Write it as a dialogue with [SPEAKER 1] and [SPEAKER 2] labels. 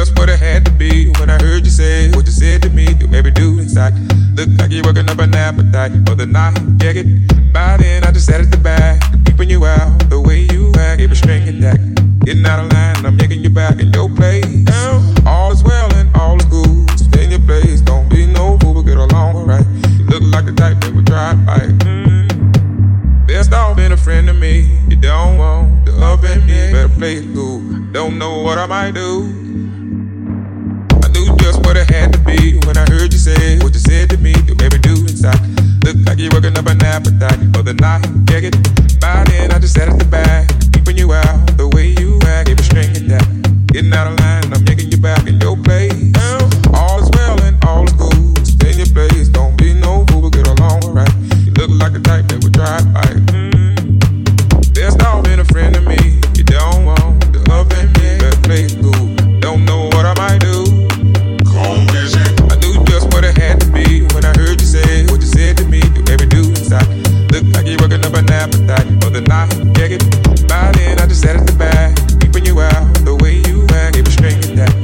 [SPEAKER 1] just what it had to be when I heard you say what you said to me. To every dude inside, look like you're working up an appetite for the night. Check it. By then I just sat at the back, keeping you out the way you act. Gave a string attack, getting out of line. I'm taking you back in your place. All is well and all is good. Stay in your place. Don't be no fool, but get along alright. You look like the type that would try to fight. Best off being a friend to me. You don't want to offend me. Better play it cool. Don't know what I might do. I knew just what it had to be when I heard you say what you said to me. To every dude inside, look like you're working up an appetite for the night. Check it. By then I just sat at the back, keeping you out the way you act. Gave a string attack, getting out of line. I'm yanking you back in your place. All is well and all is good. Stay in your place. Don't be no fool, but get along alright. You look like the type that would try to fight. Best off being a friend to me. You don't want to offend me. Better play it cool. Don't know what I might do. I knew just what it had to be when I heard you say what you said to me. To every dude inside, look like you're working up an appetite for the night. Check it.